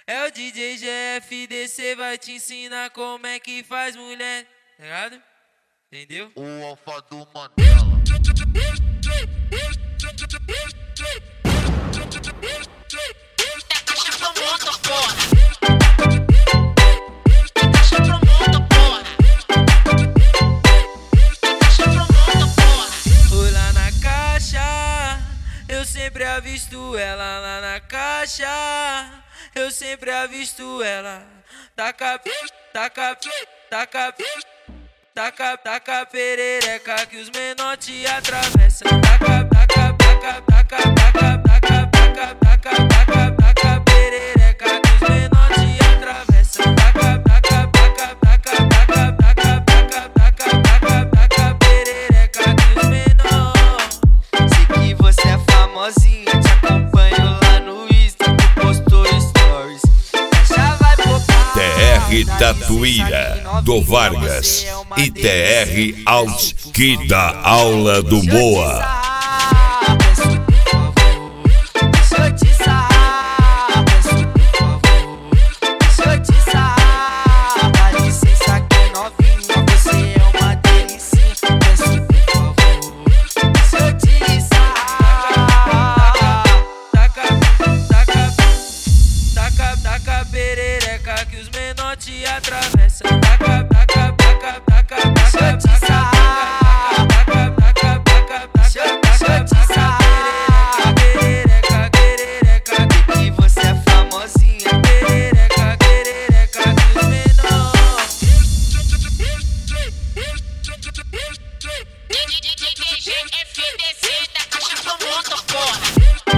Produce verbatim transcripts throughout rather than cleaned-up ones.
É o D J G F D C, vai te ensinar como é que faz mulher, tá ligado? Entendeu? O alfa do Mandela. Lá na caixa, eu sempre avisto ela lá na caixa. Eu sempre avisto ela. Taca, taca, taca, taca, taca perereca que os menor te atravessam. Taca, taca, taca, taca, taca, taca, taca, taca, taca, taca perereca que os menor te atravessam. Taca, taca, taca, taca, taca, taca, taca, taca, taca, taca perereca que os menor. Sei que você é famosinha, te acompanho lá no Insta, tu postou stories. Já vai botar T R Tatuíra do Vargas e T R Alt que dá aula do Moa. Taca perereca que os menor te atravessam. Taca, taca, taca, taca, taca, taca, taca, taca, taca, taca, taca, perereca, perereca, que você é famosinha, perereca, perereca que os menor. D J G F D C da caixa pro mundo, porra.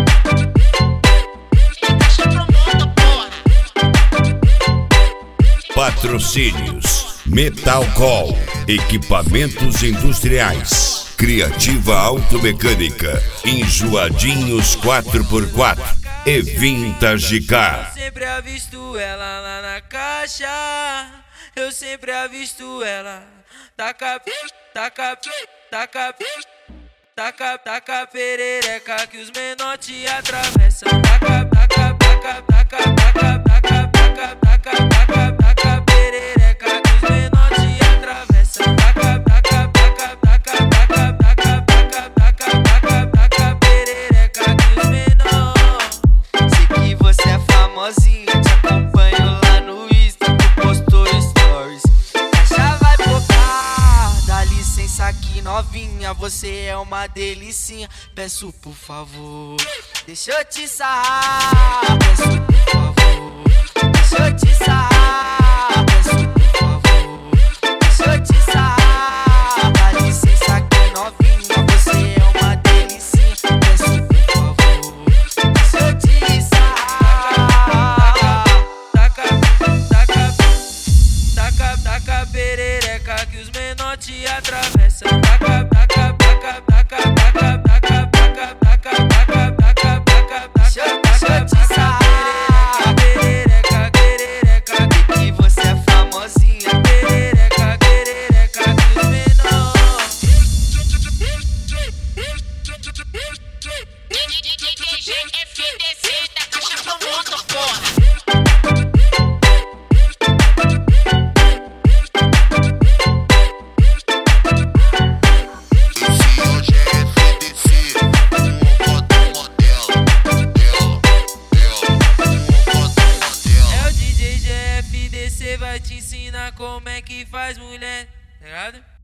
Patrocínios: Metalcol, equipamentos industriais, Criativa Automecânica, Enjoadinhos quatro por quatro e Vintage Car. Eu sempre avisto ela lá na caixa. Eu sempre avisto ela. Taca, taca, taca, taca, taca perereca que os menor te atravessam. Taca, taca, taca, taca, taca, taca, taca, taca, taca, taca perereca que os menor te atravessam. Taca, taca, taca, taca, taca, taca, taca, taca, taca, taca perereca que os menor. sei que você é famosinha, te acompanho lá no Insta, tu postou stories. Já vai botar, dá licença aqui novinha, você é uma delicinha. Peço por favor, deixa eu te sarrar. Peço por favor, deixa eu te sarrar. Peço por favor, deixa eu te sarrar. Dá licença aqui novinha, você é uma delicinha. Peço por favor, deixa eu te sarrar. Taca, taca, taca, taca perereca que os menor te atravessam. Taca, taca, taca, taca, taca, taca, taca, taca, taca, taca, taca, Deixa eu te sarrar. perereca, perereca, que você é famosinha, perereca, perereca que os menor. D J G F D C da caixa pro mundo, porra. Esse hoje é F D C. O alfa do Mandela. Dela, dela. O alfa do Mandela. É o D J G F D C, vai te ensinar como é que faz mulher, tá ligado?